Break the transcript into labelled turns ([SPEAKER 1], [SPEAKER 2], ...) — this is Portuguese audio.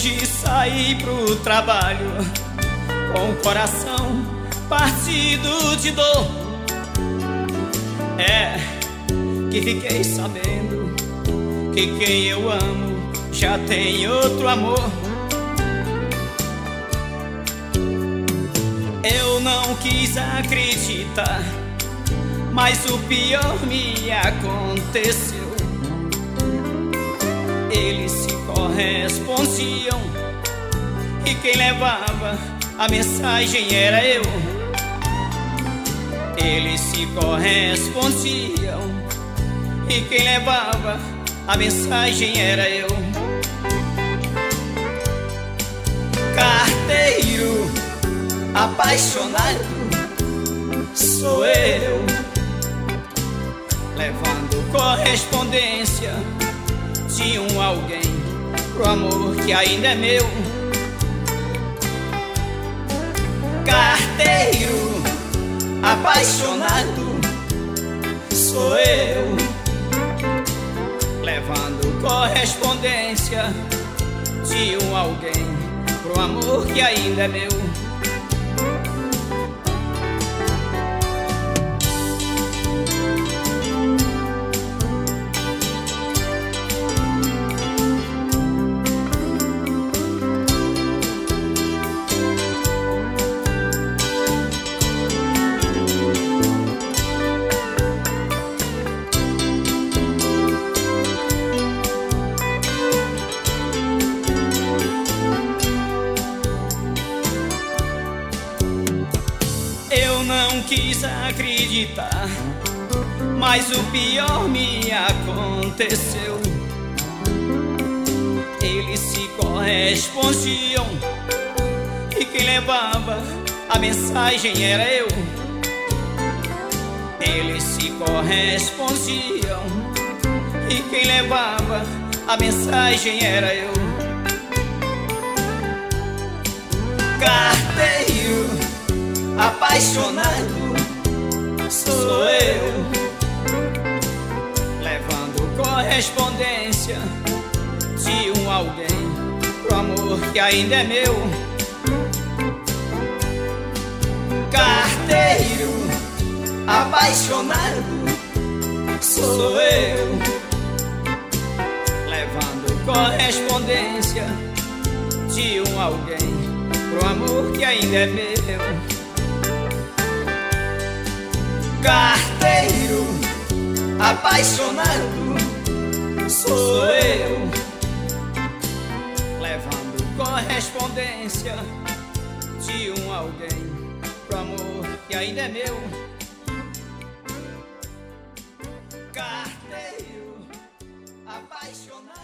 [SPEAKER 1] Hoje saí pro trabalho com o coração partido de dor. É que fiquei sabendo que quem eu amo já tem outro amor. Eu não quis acreditar, mas o pior me aconteceu. Eles se correspondiam e quem levava a mensagem era eu. Eles se correspondiam e quem levava a mensagem era eu. Carteiro apaixonado sou eu, levando correspondência de um alguém pro amor que ainda é meu. Carteiro apaixonado sou eu, levando correspondência de um alguém pro amor que ainda é meu. Eu não quis acreditar, mas o pior me aconteceu. Eles se correspondiam e quem levava a mensagem era eu. Eles se correspondiam e quem levava a mensagem era eu. Carteiro apaixonado sou eu, levando correspondência de um alguém pro amor que ainda é meu. Carteiro apaixonado sou eu, levando correspondência de um alguém pro amor que ainda é meu. Carteiro apaixonado sou eu, levando correspondência de um alguém pro amor que ainda é meu. Carteiro apaixonado.